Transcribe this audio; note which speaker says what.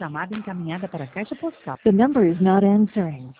Speaker 1: chamada encaminhada para a caixa postal.
Speaker 2: The number is not answering.